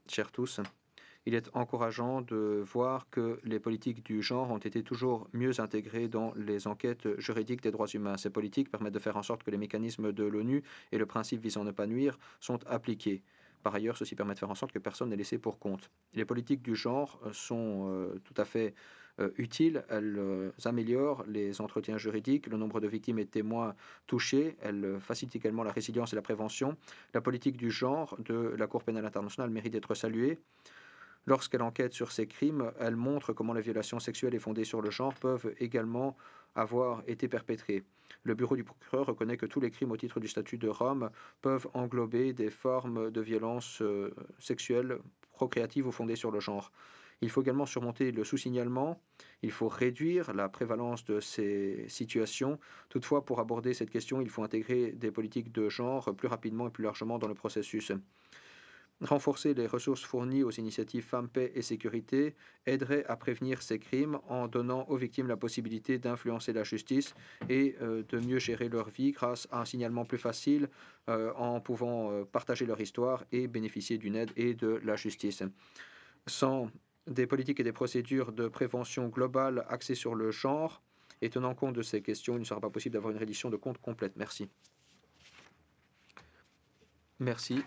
chers tous. Il est encourageant de voir que les politiques du genre ont été toujours mieux intégrées dans les enquêtes juridiques des droits humains. Ces politiques permettent de faire en sorte que les mécanismes de l'ONU et le principe visant à ne pas nuire sont appliqués. Par ailleurs, ceci permet de faire en sorte que personne n'est laissé pour compte. Les politiques du genre sont tout à fait utiles. Elles améliorent les entretiens juridiques, le nombre de victimes et de témoins touchés. Elles facilitent également la résilience et la prévention. La politique du genre de la Cour pénale internationale mérite d'être saluée. Lorsqu'elle enquête sur ces crimes, elle montre comment les violations sexuelles et fondées sur le genre peuvent également avoir été perpétrées. Le bureau du procureur reconnaît que tous les crimes au titre du statut de Rome peuvent englober des formes de violences sexuelles, procréatives ou fondées sur le genre. Il faut également surmonter le sous-signalement, il faut réduire la prévalence de ces situations. Toutefois, pour aborder cette question, il faut intégrer des politiques de genre plus rapidement et plus largement dans le processus. Renforcer les ressources fournies aux initiatives Femmes, Paix et Sécurité aiderait à prévenir ces crimes en donnant aux victimes la possibilité d'influencer la justice et de mieux gérer leur vie grâce à un signalement plus facile en pouvant partager leur histoire et bénéficier d'une aide et de la justice. Sans des politiques et des procédures de prévention globale axées sur le genre et tenant compte de ces questions, il ne sera pas possible d'avoir une reddition de comptes complète. Merci. Merci.